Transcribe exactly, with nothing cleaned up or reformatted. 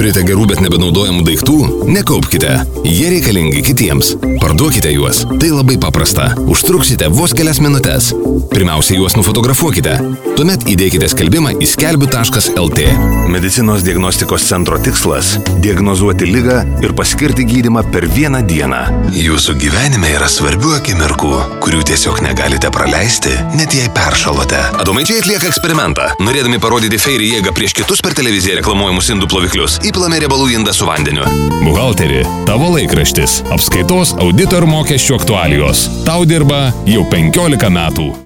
Turite gerų, bet nebenaudojamų daiktų? Nekaupkite. Jie reikalingi kitiems. Parduokite juos. Tai labai paprasta. Užtruksite vos kelias minutes. Pirmiausia, juos nufotografuokite. Tuomet įdėkite skelbimą į skelbiu taškas el tė. Medicinos diagnostikos centro tikslas – diagnozuoti ligą ir paskirti gydymą per vieną dieną. Jūsų gyvenime yra svarbių akimirkų, kurių tiesiog negalite praleisti, net jei peršalote. Adomaičiai atlieka eksperimentą. Norėdami parodyti Fairy jėgą prieš kitus per televiziją reklamuojamus indų ploviklius, įpilame riebalų indą su vandeniu. Buhalteri, tavo laikraštis. Apskaitos, audito ir mokesčių aktualijos. Tau dirba jau penkiolika metų.